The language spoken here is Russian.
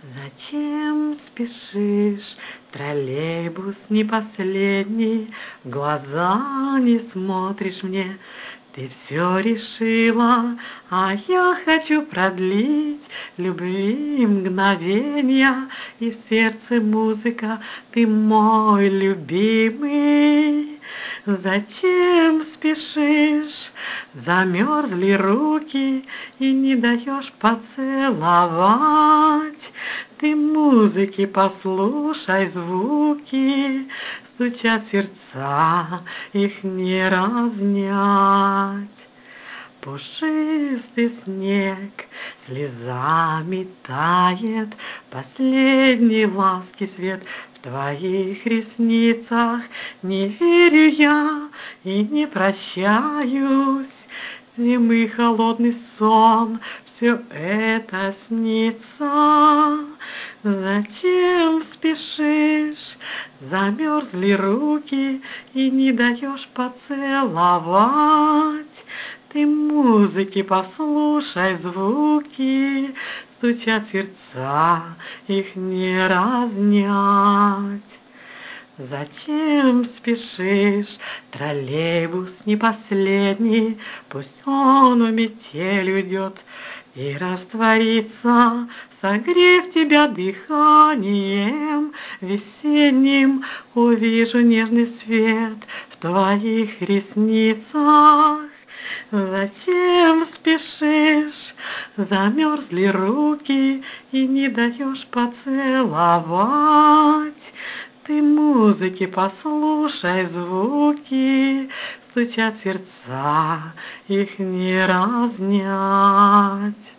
Зачем спешишь, троллейбус не последний, в глаза не смотришь мне? Ты все решила, а я хочу продлить любви мгновенья, и в сердце музыка, ты мой любимый. Зачем спешишь? Замерзли руки и не даешь поцеловать. Ты музыки послушай звуки, стучат сердца, их не разнять. Пушистый снег слезами тает, последней ласки свет в твоих ресницах. Не верю я и не прощаюсь, зимы холодный сон, все это снится. Зачем спешишь? Замерзли руки и не даешь поцеловать. Ты музыки послушай звуки, стучат сердца, их не разнять. Зачем спешишь? Троллейбус не последний, пусть он в метель уйдет и растворится, согрев тебя дыханием весенним. Увижу нежный свет в твоих ресницах. Зачем спешишь? Замерзли руки и не даешь поцеловать. Ты музыки послушай звуки, стучат сердца, их не разнять.